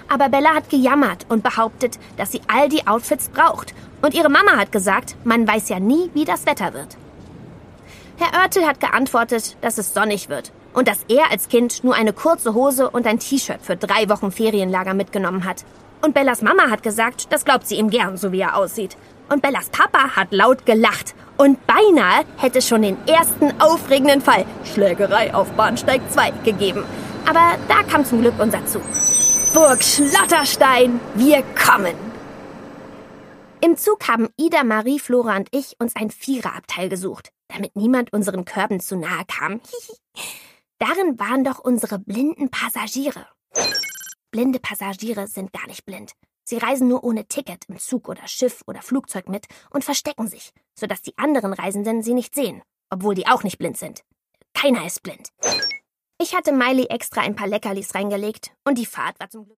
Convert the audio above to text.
Aber Bella hat gejammert und behauptet, dass sie all die Outfits braucht. Und ihre Mama hat gesagt, man weiß ja nie, wie das Wetter wird. Herr Oertel hat geantwortet, dass es sonnig wird und dass er als Kind nur eine kurze Hose und ein T-Shirt für 3 Wochen Ferienlager mitgenommen hat. Und Bellas Mama hat gesagt, das glaubt sie ihm gern, so wie er aussieht. Und Bellas Papa hat laut gelacht und beinahe hätte schon den ersten aufregenden Fall, Schlägerei auf Bahnsteig 2, gegeben. Aber da kam zum Glück unser Zug. Burg Schlotterstein, wir kommen! Im Zug haben Ida, Marie, Flora und ich uns ein Viererabteil gesucht, damit niemand unseren Körben zu nahe kam. Darin waren doch unsere blinden Passagiere. Blinde Passagiere sind gar nicht blind. Sie reisen nur ohne Ticket im Zug oder Schiff oder Flugzeug mit und verstecken sich, sodass die anderen Reisenden sie nicht sehen, obwohl die auch nicht blind sind. Keiner ist blind. Ich hatte Miley extra ein paar Leckerlis reingelegt und die Fahrt war zum Glück